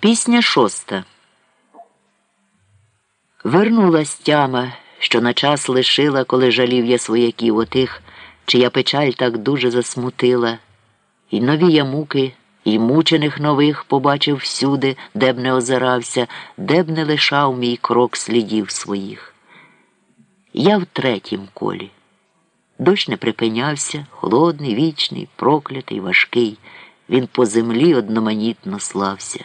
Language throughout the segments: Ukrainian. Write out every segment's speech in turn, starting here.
Пісня 6. Вернулась тяма, що на час лишила, коли жалів я свояків отих, чия печаль так дуже засмутила. І нові я муки, і мучених нових побачив всюди, де б не озирався, де б не лишав мій крок слідів своїх. Я в третім колі. Дощ не припинявся, холодний, вічний, проклятий, важкий. Він по землі одноманітно слався.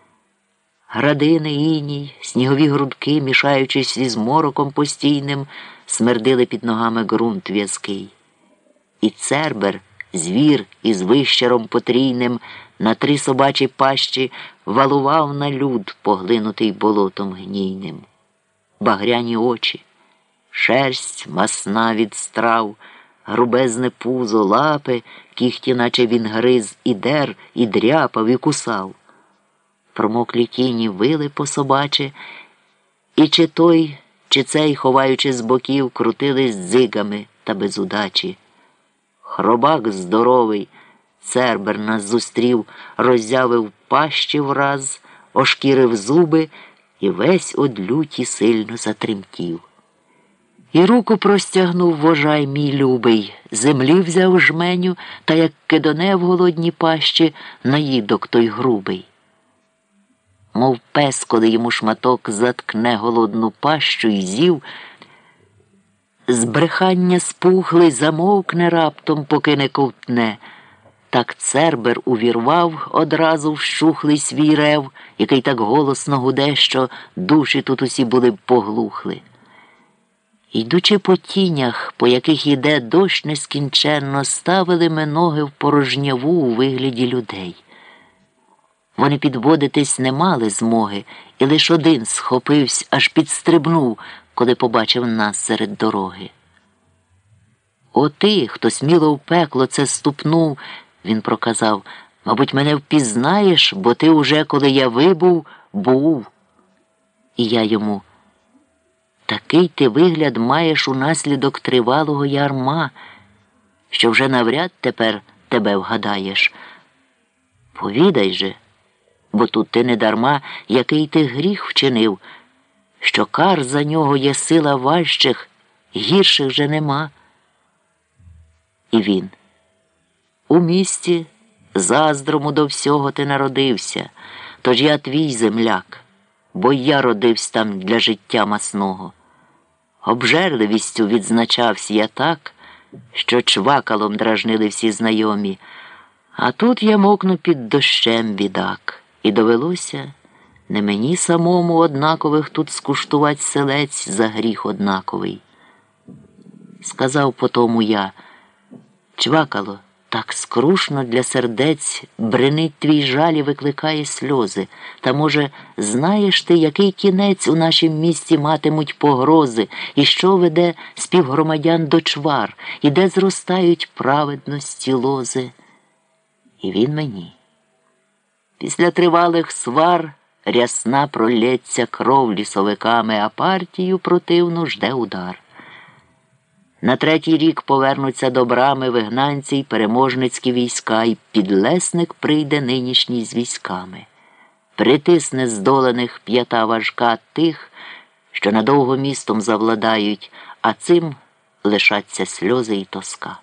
Градини, іній, снігові грудки, мішаючись із мороком постійним, смердили під ногами ґрунт в'язкий. І цербер, звір із вищером потрійним, на 3 собачі пащі валував на люд, поглинутий болотом гнійним. Багряні очі, шерсть масна від страв, грубезне пузо, лапи, кіхті, наче він гриз, і дер, і дряпав, і кусав. Промоклі тіні вили по собаче, і чи той, чи цей, ховаючи з боків, крутились дзигами та без удачі. Хробак здоровий, цербер нас зустрів, роззявив пащі враз, ошкірив зуби і весь од люті сильно затремтів. І руку простягнув вожай мій любий, землі взяв жменю, та як кидоне в голодні пащі, наїдок той грубий. Мов пес, коли йому шматок заткне голодну пащу й з'їв, з брехання спухлий замовкне раптом, поки не ковтне. Так цербер увірвав одразу вщухлий свій рев, який так голосно гуде, що душі тут усі були б поглухли. Йдучи по тінях, по яких іде дощ нескінченно, ставили ми ноги в порожняву у вигляді людей. Вони підводитись не мали змоги, і лиш один схопився, аж підстрибнув, коли побачив нас серед дороги. «О ти, хто сміло в пекло це ступнув», – він проказав, – «мабуть, мене впізнаєш, бо ти уже, коли я вибув, був». І я йому: «Такий ти вигляд маєш унаслідок тривалого ярма, що вже навряд тепер тебе вгадаєш. Повідай же, бо тут ти не дарма, який ти гріх вчинив, що кар за нього є сила важчих, гірших же нема». І він: «У місті заздрому до всього ти народився, тож я твій земляк, бо я родився там для життя масного. Обжерливістю відзначався я так, що чвакалом дражнили всі знайомі, а тут я мокну під дощем, бідак, і довелося не мені самому однакових тут скуштувать селець за гріх однаковий». Сказав потому я: «Чвакало, так скрушно для сердець бренить твій жаль і викликає сльози. Та, може, знаєш ти, який кінець у нашім місті матимуть погрози, і що веде співгромадян до чвар, і де зростають праведності лози?» І він мені: «Після тривалих свар рясна пролється кров лісовиками, а партію противну жде удар. На 3-й рік повернуться до брами вигнанці й переможницькі війська, і підлесник прийде нинішній з військами. Притисне здоланих п'ята важка тих, що надовго містом завладають, а цим лишаться сльози й тоска.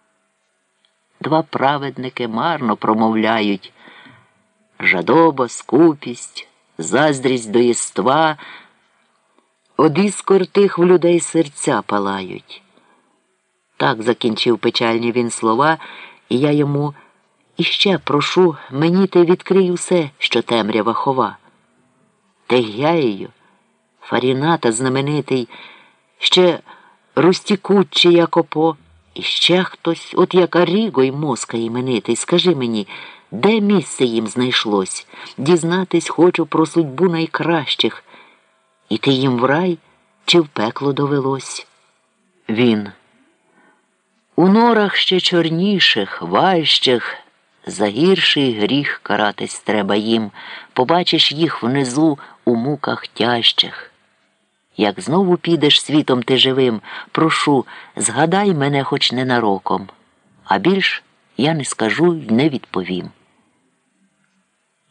2 праведники марно промовляють: жадоба, скупість, заздрість до єства, од іскор тих в людей серця палають». Так закінчив печальні він слова, і я йому: «Іще прошу, мені ти відкрий усе, що темрява хова. Тегяєю, Фаріната знаменитий, ще Рустікуччі Якопо, і ще хтось, от як Аріго й Моска іменитий. Скажи мені, де місце їм знайшлось? Дізнатись хочу про судьбу найкращих. Іти їм в рай чи в пекло довелось?» Він: «У норах ще чорніших, важчих, за гірший гріх каратись треба їм, побачиш їх внизу у муках тяжчих. Як знову підеш світом ти живим, прошу, згадай мене хоч ненароком, а більш я не скажу й не відповім».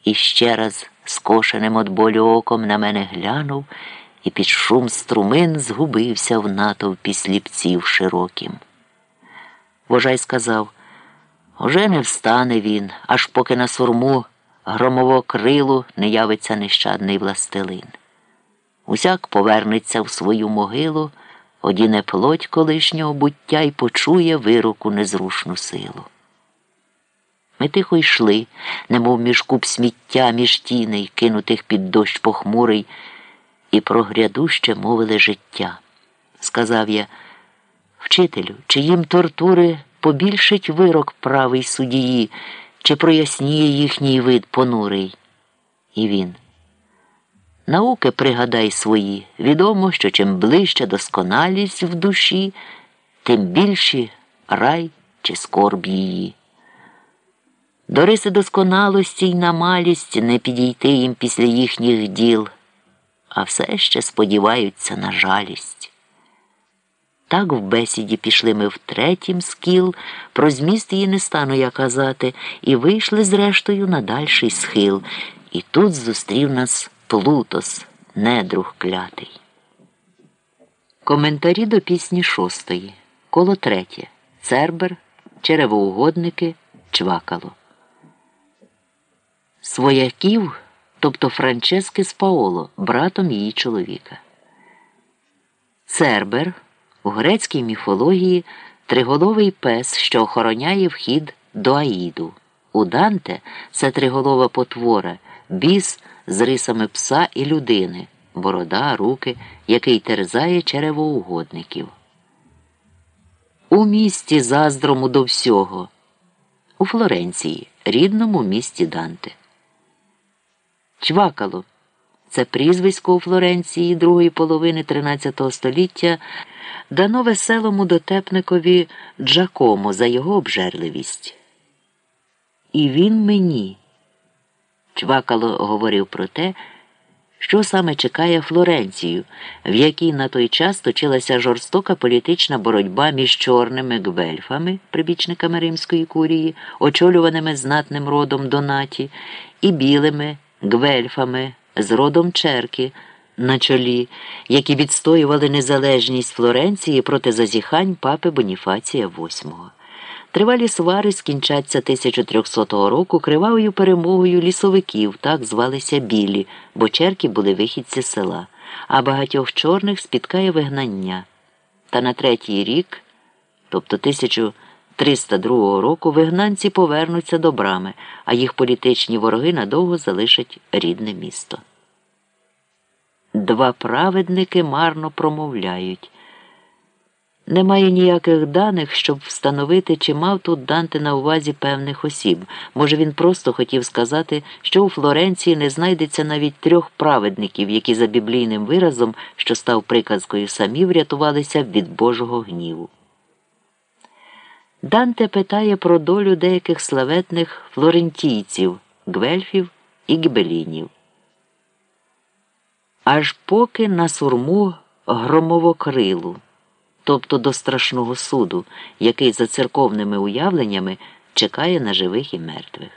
І ще раз скошеним от болю оком на мене глянув, і під шум струмин згубився в натовпі сліпців широким. Вожай сказав: «Уже не встане він, аж поки на сурму громовокрилу не явиться нещадний властелин. Усяк повернеться в свою могилу, одіне плоть колишнього буття й почує вироку незрушну силу». Ми тихо йшли, немов між куп сміття, між тіней, кинутих під дощ похмурий, і про грядуще мовили життя. Сказав я: «Вчителю, чи їм тортури побільшить вирок правий судії, чи проясніє їхній вид понурий?» І він: «Науки пригадай свої. Відомо, що чим ближче досконалість в душі, тим більші рай чи скорб її. До риси досконалості й на малість не підійти їм після їхніх діл, а все ще сподіваються на жалість». Так в бесіді пішли ми в третім скіл, про зміст її не стану я казати, і вийшли зрештою на дальший схил. І тут зустрів нас Плутос, недруг клятий. Коментарі до пісні 6. Коло 3. Цербер, черевоугодники, Чвакало. Свояків, тобто Франчески з Паоло, братом її чоловіка. Цербер у грецькій міфології триголовий пес, що охороняє вхід до Аїду. У Данте це триголова потвора, біс з рисами пса і людини, борода, руки, який терзає черевоугодників. У місті заздрому до всього, у Флоренції, рідному місті Данте. Чвакало – це прізвисько у Флоренції другої половини XIII століття, дано веселому дотепникові Джакомо за його обжерливість. «І він мені». Чвакало говорив про те, що саме чекає Флоренцію, в якій на той час точилася жорстока політична боротьба між чорними гвельфами, прибічниками римської курії, очолюваними знатним родом Донаті, і білими гвельфами з родом Черки на чолі, які відстоювали незалежність Флоренції проти зазіхань папи Боніфація VIII. Тривалі свари скінчаться 1300 року кривавою перемогою лісовиків, так звалися білі, бо черки були вихідці села, а багатьох чорних спіткає вигнання. Та на третій рік, тобто 1302 року, вигнанці повернуться до брами, а їх політичні вороги надовго залишать рідне місто. Два праведники марно промовляють. Немає ніяких даних, щоб встановити, чи мав тут Данте на увазі певних осіб. Може, він просто хотів сказати, що у Флоренції не знайдеться навіть 3 праведників, які за біблійним виразом, що став приказкою, самі врятувалися від Божого гніву. Данте питає про долю деяких славетних флорентійців, гвельфів і гібелінів. Аж поки на сурму громовокрилу, тобто до страшного суду, який за церковними уявленнями чекає на живих і мертвих.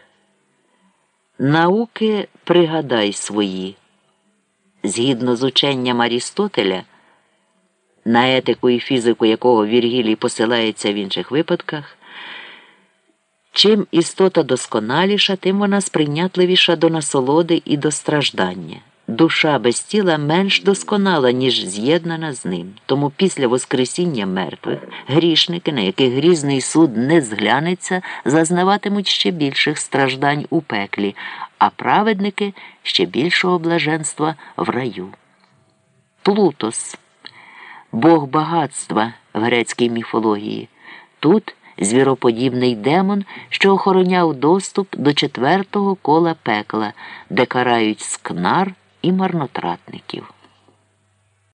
Науки пригадай свої. Згідно з ученням Арістотеля, на етику і фізику якого Віргілій посилається в інших випадках, чим істота досконаліша, тим вона сприйнятливіша до насолоди і до страждання. Душа без тіла менш досконала, ніж з'єднана з ним. Тому після воскресіння мертвих грішники, на яких грізний суд не зглянеться, зазнаватимуть ще більших страждань у пеклі, а праведники – ще більшого блаженства в раю. Плутос – бог багатства в грецькій міфології. Тут звіроподібний демон, що охороняв доступ до 4-го кола пекла, де карають скнар і марнотратників.